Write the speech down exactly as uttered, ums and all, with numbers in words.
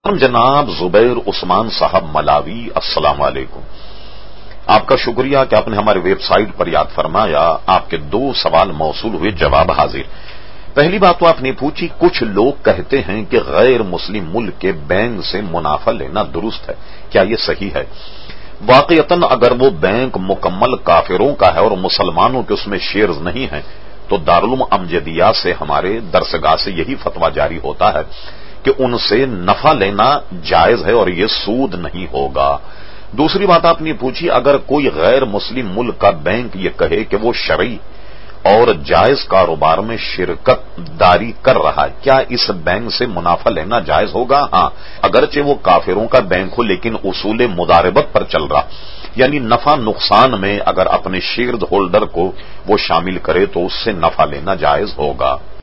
जनाब जुबैर उस्मान साहब मलावी, अस्सलाम वालेकुम। आपका शुक्रिया कि आपने हमारे वेबसाइट पर याद फरमाया। आपके दो सवाल मौसूल हुए, जवाब हाजिर। पहली बात तो आपने पूछी, कुछ लोग कहते हैं कि गैर मुस्लिम मुल्क के बैंक से मुनाफा लेना दुरुस्त है, क्या ये सही है? वाकईतन अगर वो बैंक मुकम्मल काफिरों का है और मुसलमानों के उसमें शेयर्स नहीं है, तो दारुल अमजदिया से हमारे दरसगाह से यही फतवा जारी होता है कि उनसे नफा लेना जायज है और ये सूद नहीं होगा। दूसरी बात आपने पूछी, अगर कोई गैर मुस्लिम मुल्क का बैंक ये कहे कि वो शरई और जायज कारोबार में शिरकत दारी कर रहा है, क्या इस बैंक से मुनाफा लेना जायज होगा? हां, अगरचे वो काफिरों का बैंक हो लेकिन उसूल मुदारबत पर चल रहा, यानी नफा नुकसान में अगर अपने शेयर होल्डर को वो शामिल करे तो उससे नफा लेना जायज होगा।